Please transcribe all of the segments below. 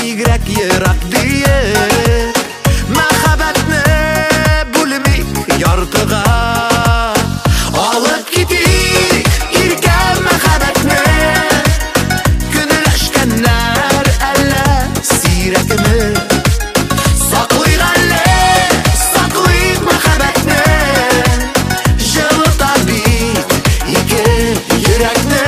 бигрәк ерак диеп, мәхәббәтне бүлмик яртыга алып китик, иркә мәхәббәтне. Күнеләшкәннәр әллә сирәкме? Саклыйк әллә, саклыйк мәхәббәтне. Җылыта бит ике йөрәкне.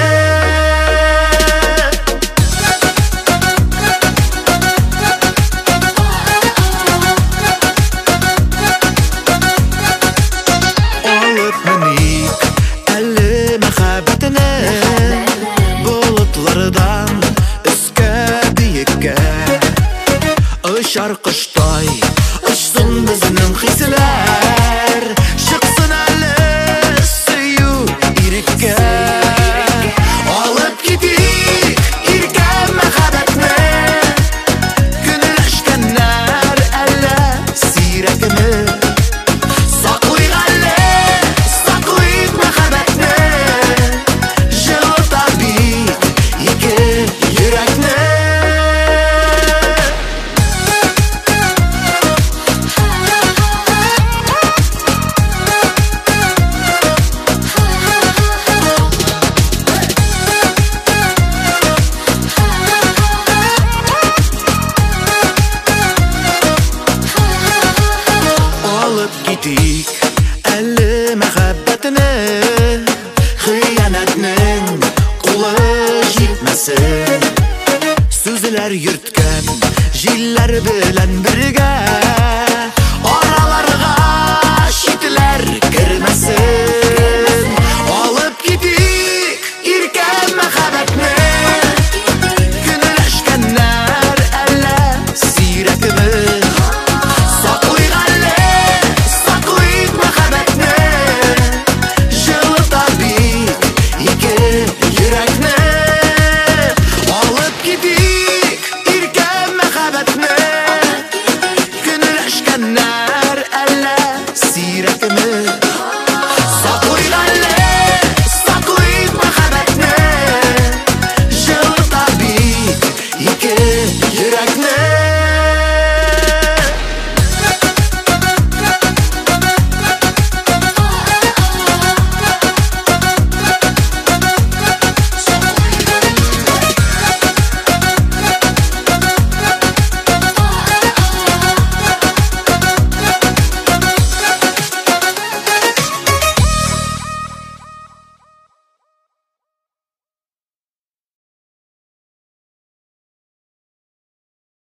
Болытлардан өскә биеккә очар коштай очсын безнең хисләр, чыксын әле сөю иреккә. Алып китик иркә мәхәббәтне. Күнеләшкәннәр әллә сирәкме? Саклыйк әллә, саклыйк мәхәббәтне. Җылыта бит ике йөрәкне. Алып китик әле мәхәббәтне. Хыянәтнең кулы җитмәсен. Сүзләр йөрткән җилләр белән бергә